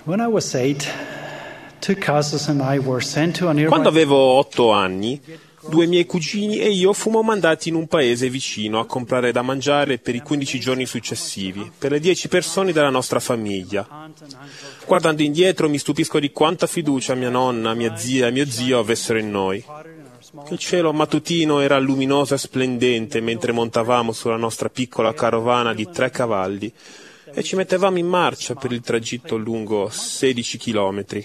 When I was 8, two cousins and I were sent to a nearby. Quando avevo 8 anni, 2 miei cugini e io fummo mandati in un paese vicino a comprare da mangiare per i 15 giorni successivi, per le 10 persone della nostra famiglia. Guardando indietro mi stupisco di quanta fiducia mia nonna, mia zia e mio zio avessero in noi. Il cielo mattutino era luminoso e splendente mentre montavamo sulla nostra piccola carovana di 3 cavalli e ci mettevamo in marcia per il tragitto lungo 16 chilometri.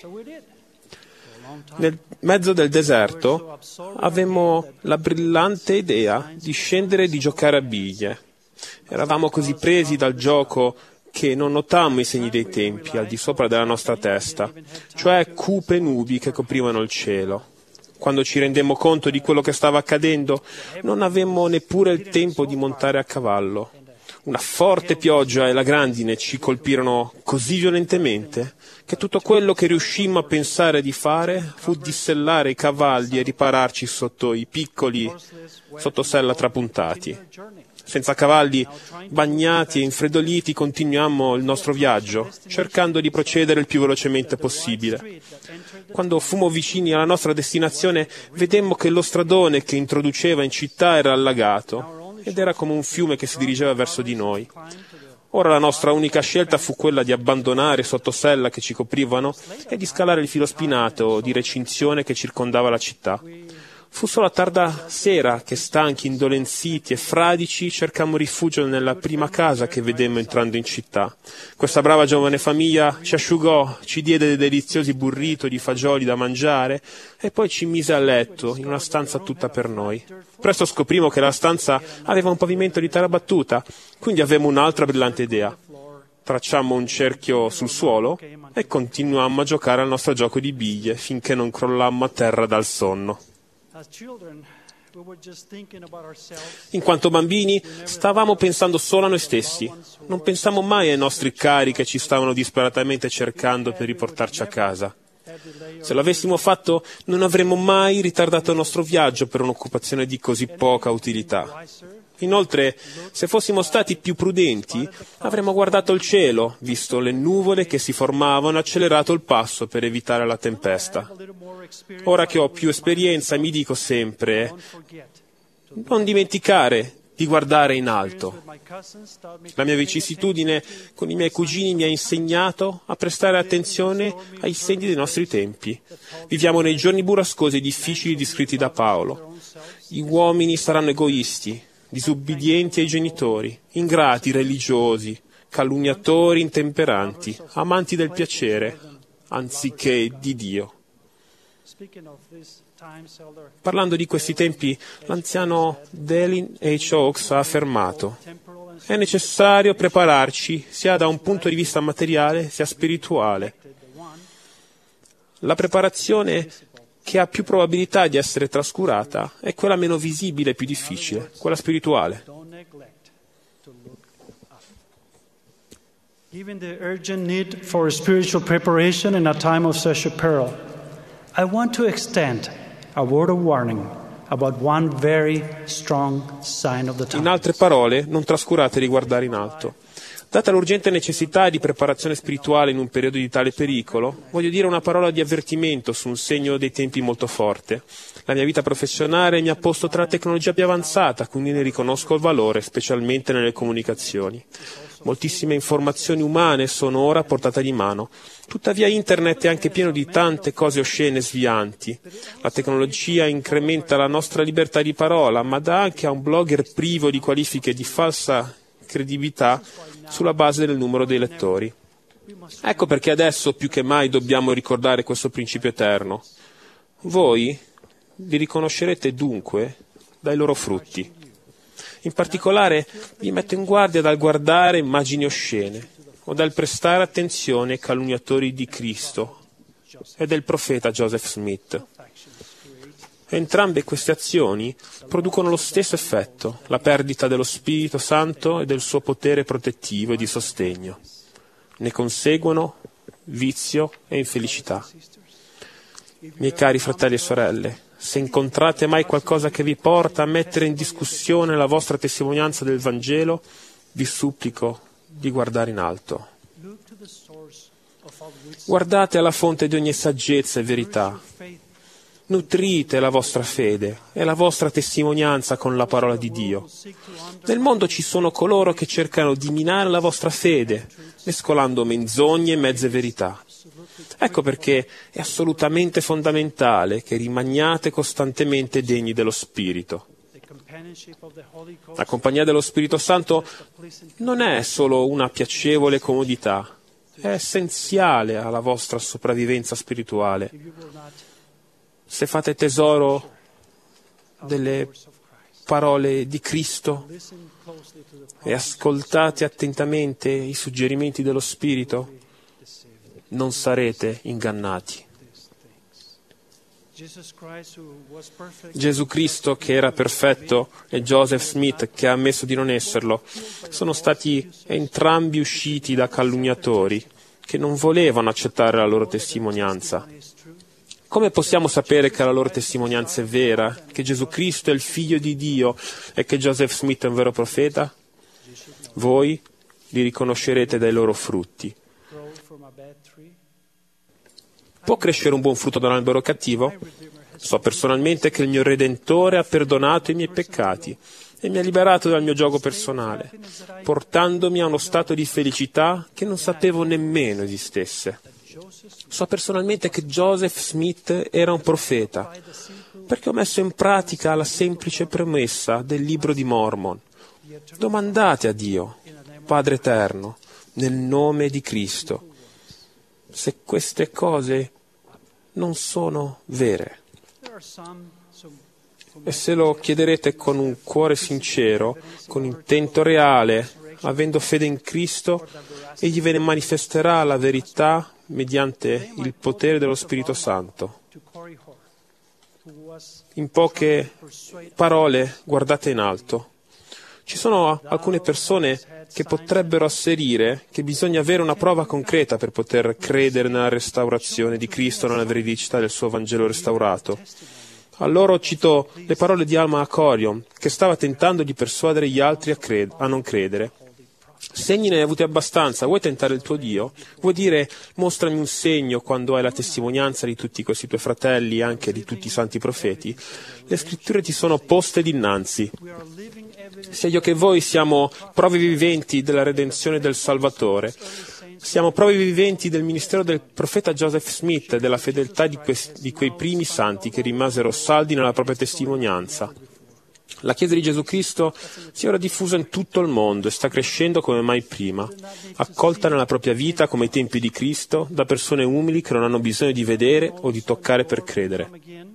Nel mezzo del deserto avemmo la brillante idea di scendere e di giocare a biglie. Eravamo così presi dal gioco che non notammo i segni dei tempi al di sopra della nostra testa, cioè cupe nubi che coprivano il cielo. Quando ci rendemmo conto di quello che stava accadendo, non avemmo neppure il tempo di montare a cavallo. Una forte pioggia e la grandine ci colpirono così violentemente che tutto quello che riuscimmo a pensare di fare fu dissellare i cavalli e ripararci sotto i piccoli sottosella trapuntati. Senza cavalli, bagnati e infreddoliti, continuammo il nostro viaggio, cercando di procedere il più velocemente possibile. Quando fummo vicini alla nostra destinazione, vedemmo che lo stradone che introduceva in città era allagato ed era come un fiume che si dirigeva verso di noi. Ora la nostra unica scelta fu quella di abbandonare i sottosella che ci coprivano e di scalare il filo spinato di recinzione che circondava la città. Fu solo a tarda sera che, stanchi, indolenziti e fradici, cercammo rifugio nella prima casa che vedemmo entrando in città. Questa brava giovane famiglia ci asciugò, ci diede dei deliziosi burrito di fagioli da mangiare e poi ci mise a letto in una stanza tutta per noi. Presto scoprimo che la stanza aveva un pavimento di terra battuta, quindi avemmo un'altra brillante idea. Tracciammo un cerchio sul suolo e continuammo a giocare al nostro gioco di biglie finché non crollammo a terra dal sonno. In quanto bambini stavamo pensando solo a noi stessi, non pensammo mai ai nostri cari che ci stavano disperatamente cercando per riportarci a casa. Se lo avessimo fatto non avremmo mai ritardato il nostro viaggio per un'occupazione di così poca utilità. Inoltre, se fossimo stati più prudenti, avremmo guardato il cielo, visto le nuvole che si formavano e accelerato il passo per evitare la tempesta. Ora che ho più esperienza mi dico sempre, non dimenticare di guardare in alto. La mia vicissitudine con i miei cugini mi ha insegnato a prestare attenzione ai segni dei nostri tempi. Viviamo nei giorni burrascosi e difficili descritti da Paolo. Gli uomini saranno egoisti, disubbidienti ai genitori, ingrati, religiosi, calunniatori, intemperanti, amanti del piacere, anziché di Dio. Parlando di questi tempi, l'anziano Dallin H. Oaks ha affermato: è necessario prepararci sia da un punto di vista materiale sia spirituale. La preparazione che ha più probabilità di essere trascurata è quella meno visibile e più difficile, quella spirituale. Given the urgent need for spiritual preparation in a time of such peril, I want to extend a word of warning about one very strong sign of the time. In altre parole, non trascurate di guardare in alto. Data l'urgente necessità di preparazione spirituale in un periodo di tale pericolo, voglio dire una parola di avvertimento su un segno dei tempi molto forte. La mia vita professionale mi ha posto tra la tecnologia più avanzata, quindi ne riconosco il valore, specialmente nelle comunicazioni. Moltissime informazioni umane sono ora a portata di mano. Tuttavia Internet è anche pieno di tante cose oscene e svianti. La tecnologia incrementa la nostra libertà di parola, ma dà anche a un blogger privo di qualifiche di falsa credibilità sulla base del numero dei lettori. Ecco perché adesso più che mai dobbiamo ricordare questo principio eterno. Voi li riconoscerete dunque dai loro frutti. In particolare vi metto in guardia dal guardare immagini oscene o dal prestare attenzione ai calunniatori di Cristo e del profeta Joseph Smith. Entrambe queste azioni producono lo stesso effetto, la perdita dello Spirito Santo e del suo potere protettivo e di sostegno. Ne conseguono vizio e infelicità. Miei cari fratelli e sorelle, se incontrate mai qualcosa che vi porta a mettere in discussione la vostra testimonianza del Vangelo, vi supplico di guardare in alto. Guardate alla fonte di ogni saggezza e verità. Nutrite la vostra fede e la vostra testimonianza con la parola di Dio. Nel mondo ci sono coloro che cercano di minare la vostra fede, mescolando menzogne e mezze verità. Ecco perché è assolutamente fondamentale che rimaniate costantemente degni dello Spirito. La compagnia dello Spirito Santo non è solo una piacevole comodità, è essenziale alla vostra sopravvivenza spirituale. Se fate tesoro delle parole di Cristo e ascoltate attentamente i suggerimenti dello Spirito, non sarete ingannati. Gesù Cristo, che era perfetto, e Joseph Smith, che ha ammesso di non esserlo, sono stati entrambi usciti da calunniatori che non volevano accettare la loro testimonianza. Come possiamo sapere che la loro testimonianza è vera, che Gesù Cristo è il Figlio di Dio e che Joseph Smith è un vero profeta? Voi li riconoscerete dai loro frutti. Può crescere un buon frutto da un albero cattivo? So personalmente che il mio Redentore ha perdonato i miei peccati e mi ha liberato dal mio giogo personale, portandomi a uno stato di felicità che non sapevo nemmeno esistesse. So personalmente che Joseph Smith era un profeta, perché ho messo in pratica la semplice premessa del libro di Mormon. Domandate a Dio, Padre Eterno, nel nome di Cristo, se queste cose non sono vere. E se lo chiederete con un cuore sincero, con intento reale, avendo fede in Cristo, egli ve ne manifesterà la verità mediante il potere dello Spirito Santo. In poche parole, guardate in alto. Ci sono alcune persone che potrebbero asserire che bisogna avere una prova concreta per poter credere nella restaurazione di Cristo, nella veridicità del suo Vangelo restaurato. A loro cito le parole di Alma Acorion, che stava tentando di persuadere gli altri a non credere. Segni ne hai avuti abbastanza, vuoi tentare il tuo Dio? Vuoi dire, mostrami un segno quando hai la testimonianza di tutti questi tuoi fratelli e anche di tutti i santi profeti? Le scritture ti sono poste dinanzi. Sia io che voi siamo prove viventi della redenzione del Salvatore. Siamo prove viventi del ministero del profeta Joseph Smith e della fedeltà di quei primi santi che rimasero saldi nella propria testimonianza. La Chiesa di Gesù Cristo si è ora diffusa in tutto il mondo e sta crescendo come mai prima, accolta nella propria vita come ai tempi di Cristo da persone umili che non hanno bisogno di vedere o di toccare per credere.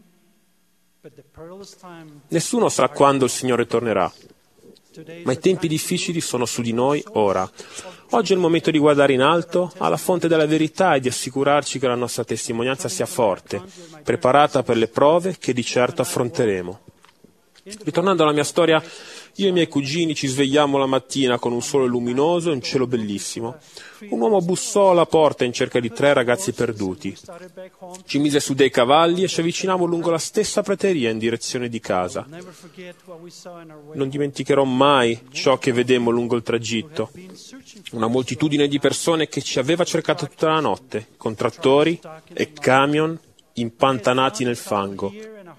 Nessuno sa quando il Signore tornerà, ma i tempi difficili sono su di noi ora. Oggi è il momento di guardare in alto, alla fonte della verità e di assicurarci che la nostra testimonianza sia forte, preparata per le prove che di certo affronteremo. Ritornando alla mia storia, io e i miei cugini ci svegliamo la mattina con un sole luminoso e un cielo bellissimo. Un uomo bussò alla porta in cerca di 3 ragazzi perduti. Ci mise su dei cavalli e ci avvicinammo lungo la stessa prateria in direzione di casa. Non dimenticherò mai ciò che vedemmo lungo il tragitto. Una moltitudine di persone che ci aveva cercato tutta la notte, con trattori e camion impantanati nel fango.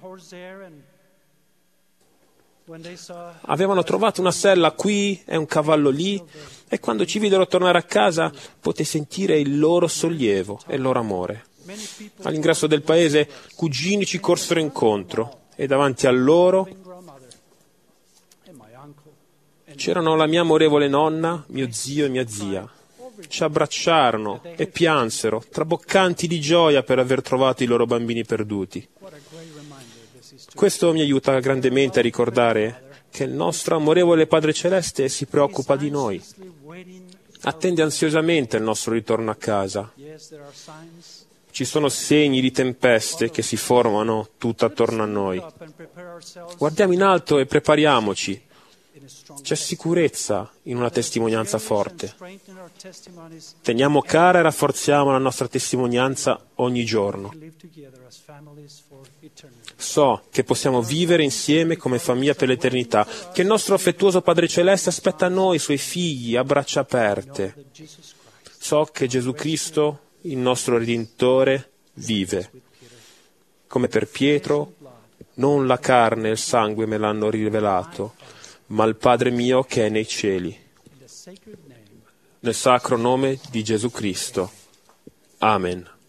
Avevano trovato una sella qui e un cavallo lì, e quando ci videro tornare a casa poté sentire il loro sollievo e il loro amore. All'ingresso del paese cugini ci corsero incontro e davanti a loro c'erano la mia amorevole nonna, mio zio e mia zia. Ci abbracciarono e piansero, traboccanti di gioia per aver trovato i loro bambini perduti. Questo mi aiuta grandemente a ricordare che il nostro amorevole Padre Celeste si preoccupa di noi, attende ansiosamente il nostro ritorno a casa. Ci sono segni di tempeste che si formano tutto attorno a noi. Guardiamo in alto e prepariamoci. C'è sicurezza in una testimonianza forte. Teniamo cara e rafforziamo la nostra testimonianza ogni giorno. So che possiamo vivere insieme come famiglia per l'eternità, che il nostro affettuoso Padre Celeste aspetta noi, suoi figli, a braccia aperte. So che Gesù Cristo il nostro Redentore, vive. Come per Pietro, non la carne e il sangue me l'hanno rivelato, ma il Padre mio che è nei cieli. Nel sacro nome di Gesù Cristo. Amen.